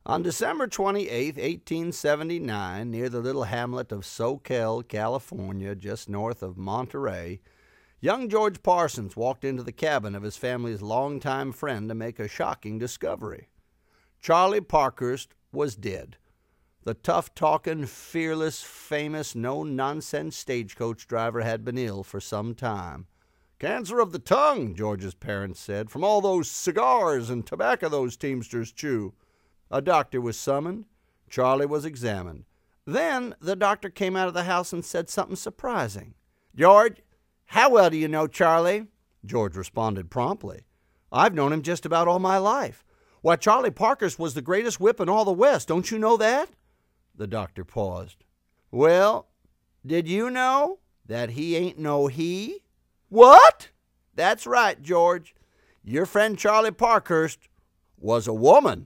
On December 28, 1879, near the little hamlet of Soquel, California, just north of Monterey, young George Parsons walked into the cabin of his family's longtime friend to make a shocking discovery. Charlie Parkhurst was dead. The tough-talking, fearless, famous, no-nonsense stagecoach driver had been ill for some time. "Cancer of the tongue," George's parents said, "from all those cigars and tobacco those teamsters chew." A doctor was summoned. Charlie was examined. Then the doctor came out of the house and said something surprising. "George, how well do you know Charlie?" George responded promptly. "I've known him just about all my life. Why, Charlie Parkhurst was the greatest whip in all the West. Don't you know that?" The doctor paused. "Well, did you know that he ain't no he?" "What?" "That's right, George. Your friend Charlie Parkhurst was a woman."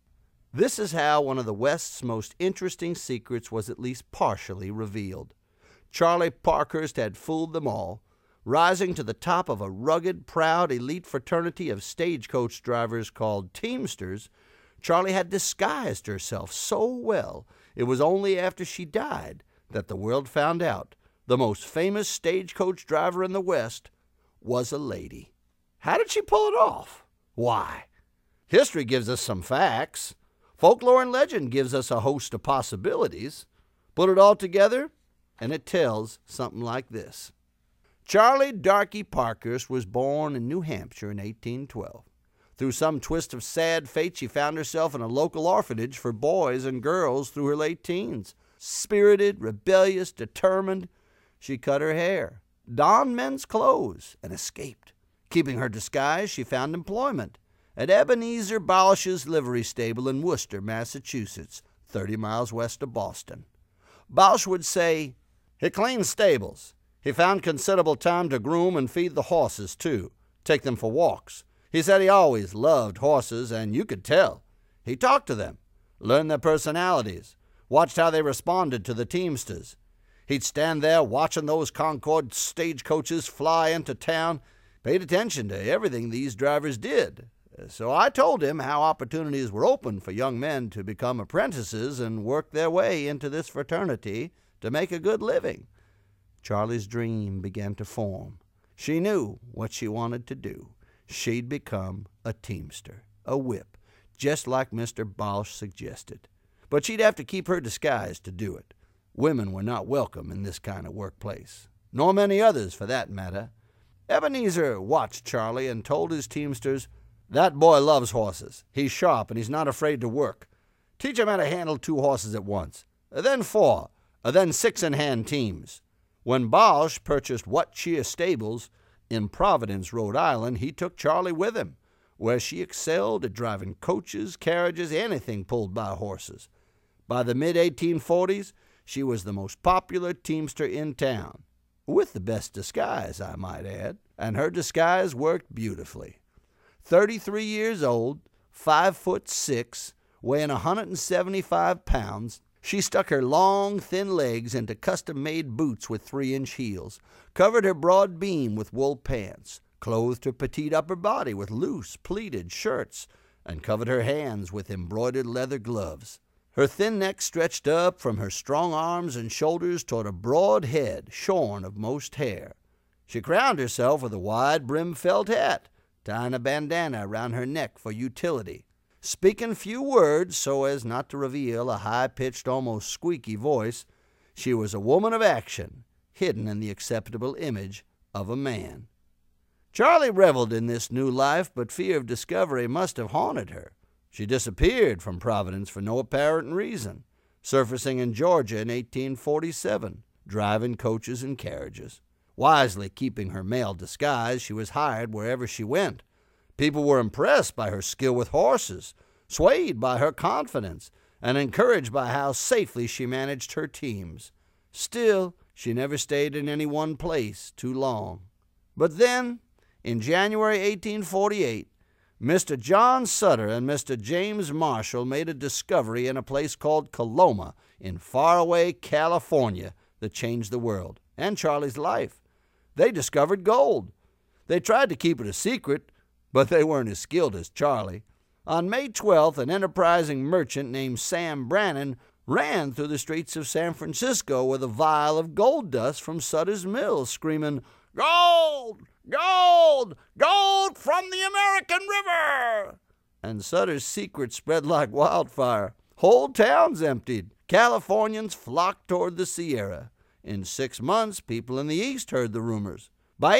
This is how one of the West's most interesting secrets was at least partially revealed. Charlie Parkhurst had fooled them all. Rising to the top of a rugged, proud, elite fraternity of stagecoach drivers called Teamsters, Charlie had disguised herself so well it was only after she died that the world found out the most famous stagecoach driver in the West was a lady. How did she pull it off? Why, history gives us some facts. Folklore and legend gives us a host of possibilities. Put it all together, and it tells something like this. Charlie Darky Parkhurst was born in New Hampshire in 1812. Through some twist of sad fate, she found herself in a local orphanage for boys and girls through her late teens. Spirited, rebellious, determined, she cut her hair, donned men's clothes, and escaped. Keeping her disguise, she found employment at Ebenezer Bausch's livery stable in Worcester, Massachusetts, 30 miles west of Boston. Bausch would say, "He cleaned stables. He found considerable time to groom and feed the horses, too, take them for walks. He said he always loved horses, and you could tell. He talked to them, learned their personalities, watched how they responded to the teamsters. He'd stand there watching those Concord stagecoaches fly into town, paid attention to everything these drivers did. So I told him how opportunities were open for young men to become apprentices and work their way into this fraternity to make a good living." Charlie's dream began to form. She knew what she wanted to do. She'd become a teamster, a whip, just like Mr. Bausch suggested. But she'd have to keep her disguise to do it. Women were not welcome in this kind of workplace, nor many others for that matter. Ebenezer watched Charlie and told his teamsters, "That boy loves horses. He's sharp and he's not afraid to work. Teach him how to handle 2 horses at once, then 4, then 6-in-hand teams." When Bausch purchased What Cheer Stables in Providence, Rhode Island, he took Charlie with him, where she excelled at driving coaches, carriages, anything pulled by horses. By the mid-1840s, she was the most popular teamster in town, with the best disguise, I might add, and her disguise worked beautifully. 33 years old, 5'6", weighing 175 pounds, she stuck her long, thin legs into custom-made boots with 3-inch heels, covered her broad beam with wool pants, clothed her petite upper body with loose, pleated shirts, and covered her hands with embroidered leather gloves. Her thin neck stretched up from her strong arms and shoulders toward a broad head shorn of most hair. She crowned herself with a wide-brimmed felt hat, tying a bandana around her neck for utility. Speaking few words so as not to reveal a high-pitched, almost squeaky voice, she was a woman of action, hidden in the acceptable image of a man. Charlie reveled in this new life, but fear of discovery must have haunted her. She disappeared from Providence for no apparent reason, surfacing in Georgia in 1847, driving coaches and carriages. Wisely keeping her male disguise, she was hired wherever she went. People were impressed by her skill with horses, swayed by her confidence, and encouraged by how safely she managed her teams. Still, she never stayed in any one place too long. But then, in January 1848, Mr. John Sutter and Mr. James Marshall made a discovery in a place called Coloma in faraway California that changed the world and Charlie's life. They discovered gold. They tried to keep it a secret, but they weren't as skilled as Charlie. On May 12th, an enterprising merchant named Sam Brannan ran through the streets of San Francisco with a vial of gold dust from Sutter's Mill, screaming, "Gold! Gold! Gold from the American River!" And Sutter's secret spread like wildfire. Whole towns emptied. Californians flocked toward the Sierra. In 6 months, people in the East heard the rumors. By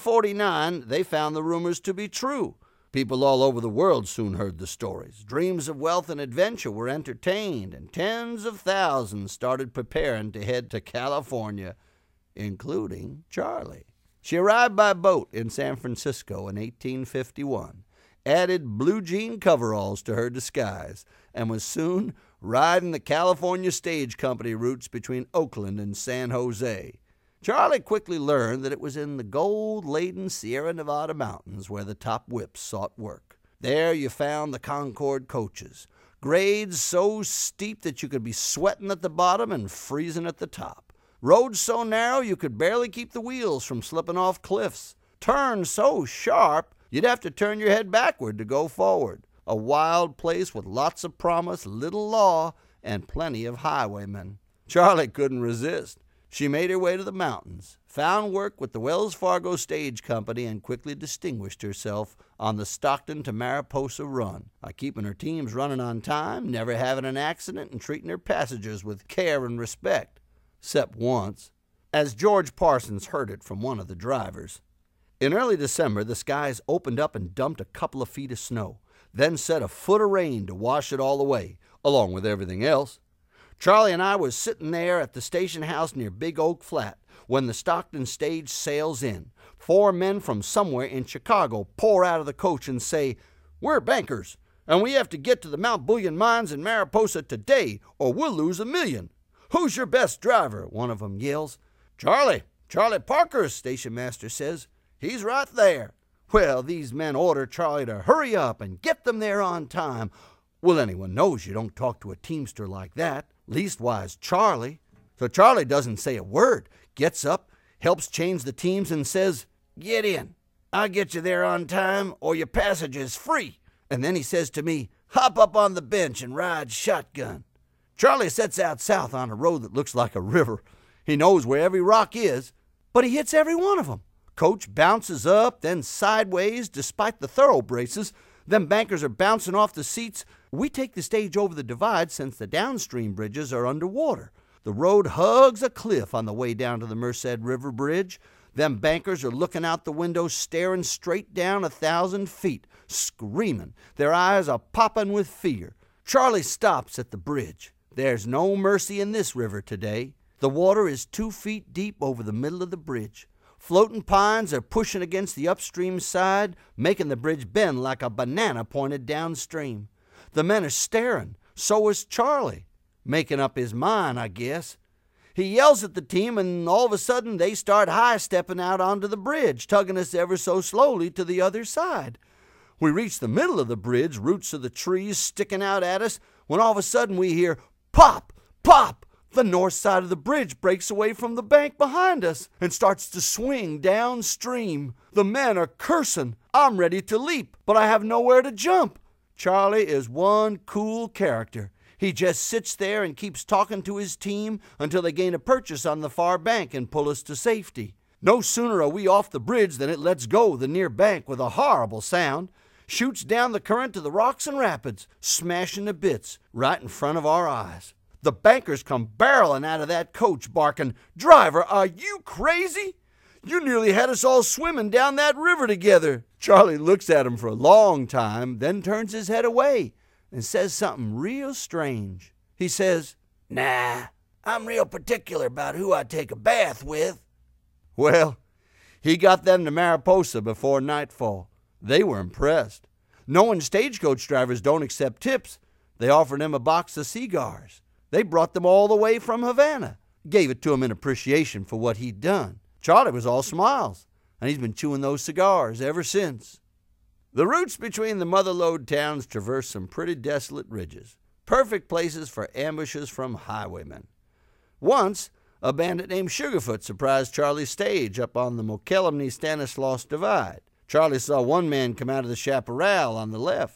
1849, they found the rumors to be true. People all over the world soon heard the stories. Dreams of wealth and adventure were entertained, and tens of thousands started preparing to head to California, including Charlie. She arrived by boat in San Francisco in 1851, added blue jean coveralls to her disguise, and was soon riding the California Stage Company routes between Oakland and San Jose. Charlie quickly learned that it was in the gold-laden Sierra Nevada mountains where the top whips sought work. There you found the Concord coaches, grades so steep that you could be sweating at the bottom and freezing at the top. Roads so narrow you could barely keep the wheels from slipping off cliffs. Turns so sharp you'd have to turn your head backward to go forward. A wild place with lots of promise, little law, and plenty of highwaymen. Charlie couldn't resist. She made her way to the mountains, found work with the Wells Fargo Stage Company, and quickly distinguished herself on the Stockton to Mariposa run by keeping her teams running on time, never having an accident, and treating her passengers with care and respect. Except once, as George Parsons heard it from one of the drivers. In early December, the skies opened up and dumped a couple of feet of snow, then set a foot of rain to wash it all away, along with everything else. Charlie and I was sitting there at the station house near Big Oak Flat when the Stockton stage sails in. 4 men from somewhere in Chicago pour out of the coach and say, "We're bankers, and we have to get to the Mount Bullion mines in Mariposa today, or we'll lose $1 million. Who's your best driver?" One of them yells. Charlie Parker," station master says. "He's right there." Well, these men order Charlie to hurry up and get them there on time. Well, anyone knows you don't talk to a teamster like that, leastwise Charlie. So Charlie doesn't say a word, gets up, helps change the teams, and says, "Get in. I'll get you there on time, or your passage is free." And then he says to me, "Hop up on the bench and ride shotgun." Charlie sets out south on a road that looks like a river. He knows where every rock is, but he hits every one of them. Coach bounces up, then sideways, despite the thorough braces. Them bankers are bouncing off the seats. We take the stage over the divide since the downstream bridges are underwater. The road hugs a cliff on the way down to the Merced River Bridge. Them bankers are looking out the window, staring straight down 1,000 feet, screaming. Their eyes are popping with fear. Charlie stops at the bridge. There's no mercy in this river today. The water is 2 feet deep over the middle of the bridge. Floating pines are pushing against the upstream side, making the bridge bend like a banana pointed downstream. The men are staring. So is Charlie, making up his mind, I guess. He yells at the team, and all of a sudden they start high-stepping out onto the bridge, tugging us ever so slowly to the other side. We reach the middle of the bridge, roots of the trees sticking out at us, when all of a sudden we hear pop, pop. The north side of the bridge breaks away from the bank behind us and starts to swing downstream. The men are cursing. I'm ready to leap, but I have nowhere to jump. Charlie is one cool character. He just sits there and keeps talking to his team until they gain a purchase on the far bank and pull us to safety. No sooner are we off the bridge than it lets go the near bank with a horrible sound, shoots down the current to the rocks and rapids, smashing to bits right in front of our eyes. The bankers come barreling out of that coach, barking, "Driver, are you crazy? You nearly had us all swimming down that river together." Charlie looks at him for a long time, then turns his head away and says something real strange. He says, "Nah, I'm real particular about who I take a bath with." Well, he got them to Mariposa before nightfall. They were impressed. Knowing stagecoach drivers don't accept tips, they offered him a box of cigars. They brought them all the way from Havana. Gave it to him in appreciation for what he'd done. Charlie was all smiles, and he's been chewing those cigars ever since. The routes between the mother-lode towns traverse some pretty desolate ridges, perfect places for ambushes from highwaymen. Once, a bandit named Sugarfoot surprised Charlie's stage up on the Mokelumne-Stanislaus divide. Charlie saw one man come out of the chaparral on the left.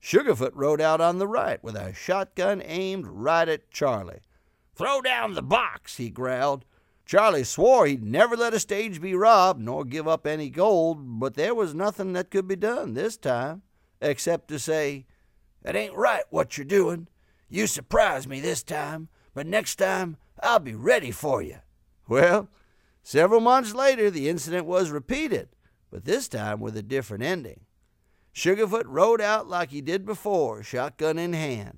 Sugarfoot rode out on the right with a shotgun aimed right at Charlie. "Throw down the box," he growled. Charlie swore he'd never let a stage be robbed nor give up any gold, but there was nothing that could be done this time, except to say, "It ain't right what you're doing. You surprised me this time, but next time I'll be ready for you." Well, several months later the incident was repeated, but this time with a different ending. Sugarfoot rode out like he did before, shotgun in hand.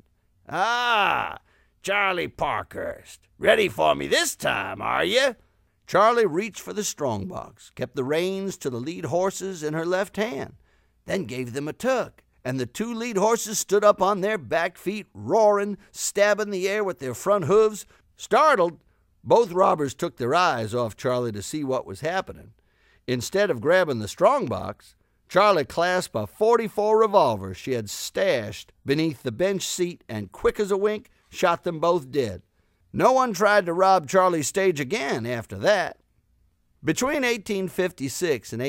"Ah, Charlie Parkhurst, ready for me this time, are you?" Charlie reached for the strongbox, kept the reins to the lead horses in her left hand, then gave them a tug, and the two lead horses stood up on their back feet, roaring, stabbing the air with their front hooves. Startled, both robbers took their eyes off Charlie to see what was happening. Instead of grabbing the strongbox, Charlie clasped a .44 revolver she had stashed beneath the bench seat and, quick as a wink, shot them both dead. No one tried to rob Charlie's stage again after that. Between 1856 and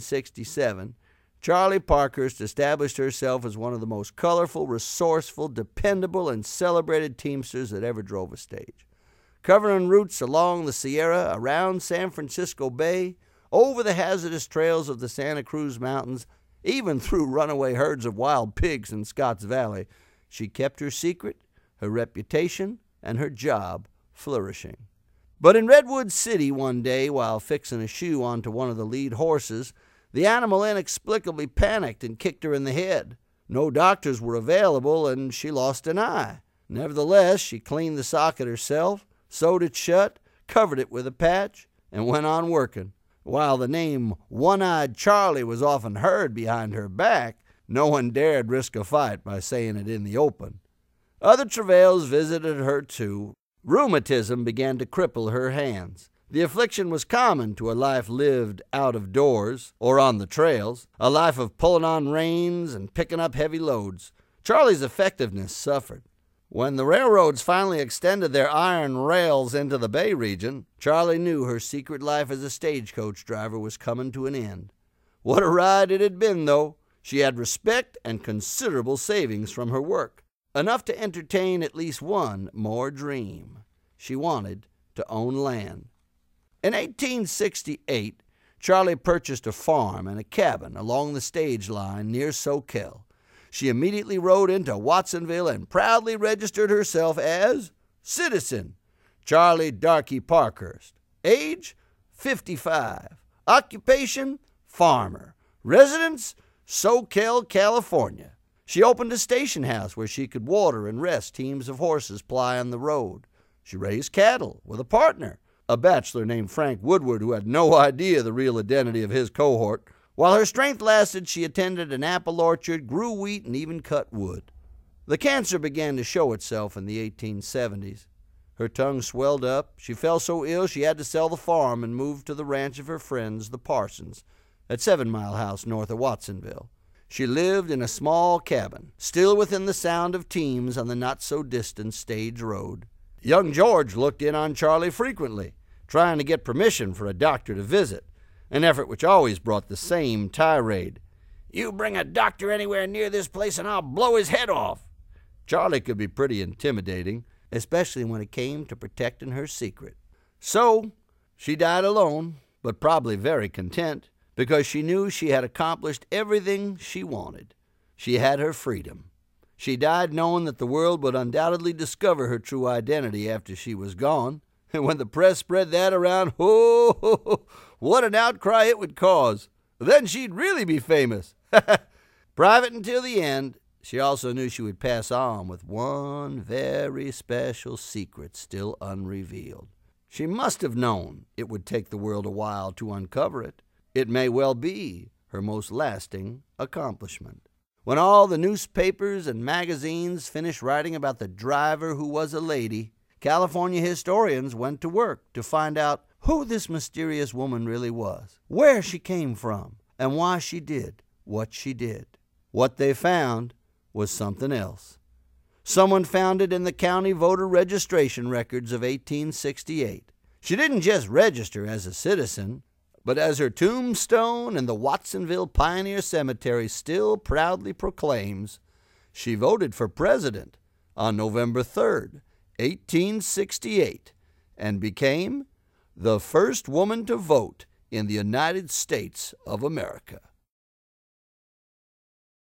1867, Charlie Parkhurst established herself as one of the most colorful, resourceful, dependable, and celebrated teamsters that ever drove a stage. Covering routes along the Sierra, around San Francisco Bay, over the hazardous trails of the Santa Cruz Mountains, even through runaway herds of wild pigs in Scotts Valley, she kept her secret, her reputation, and her job flourishing. But in Redwood City one day, while fixing a shoe onto one of the lead horses, the animal inexplicably panicked and kicked her in the head. No doctors were available, and she lost an eye. Nevertheless, she cleaned the socket herself, sewed it shut, covered it with a patch, and went on working. While the name One-Eyed Charlie was often heard behind her back, no one dared risk a fight by saying it in the open. Other travails visited her too. Rheumatism began to cripple her hands. The affliction was common to a life lived out of doors or on the trails, a life of pulling on reins and picking up heavy loads. Charlie's effectiveness suffered. When the railroads finally extended their iron rails into the Bay region, Charlie knew her secret life as a stagecoach driver was coming to an end. What a ride it had been, though. She had respect and considerable savings from her work, enough to entertain at least one more dream. She wanted to own land. In 1868, Charlie purchased a farm and a cabin along the stage line near Soquel. She immediately rode into Watsonville and proudly registered herself as Citizen Charlie Darky Parkhurst. Age, 55. Occupation, farmer. Residence, Soquel, California. She opened a station house where she could water and rest teams of horses plying the road. She raised cattle with a partner, a bachelor named Frank Woodward, who had no idea the real identity of his cohort. While her strength lasted, she attended an apple orchard, grew wheat, and even cut wood. The cancer began to show itself in the 1870s. Her tongue swelled up. She fell so ill she had to sell the farm and move to the ranch of her friends, the Parsons, at 7 Mile House north of Watsonville. She lived in a small cabin, still within the sound of teams on the not-so-distant stage road. Young George looked in on Charlie frequently, trying to get permission for a doctor to visit, an effort which always brought the same tirade. "You bring a doctor anywhere near this place and I'll blow his head off." Charlie could be pretty intimidating, especially when it came to protecting her secret. So, she died alone, but probably very content, because she knew she had accomplished everything she wanted. She had her freedom. She died knowing that the world would undoubtedly discover her true identity after she was gone. And when the press spread that around, what an outcry it would cause. Then she'd really be famous. Private until the end, she also knew she would pass on with one very special secret still unrevealed. She must have known it would take the world a while to uncover it. It may well be her most lasting accomplishment. When all the newspapers and magazines finished writing about the driver who was a lady, California historians went to work to find out who this mysterious woman really was, where she came from, and why she did what she did. What they found was something else. Someone found it in the county voter registration records of 1868. She didn't just register as a citizen, but as her tombstone in the Watsonville Pioneer Cemetery still proudly proclaims, She voted for president on November 3rd, 1868, and became the first woman to vote in the United States of America.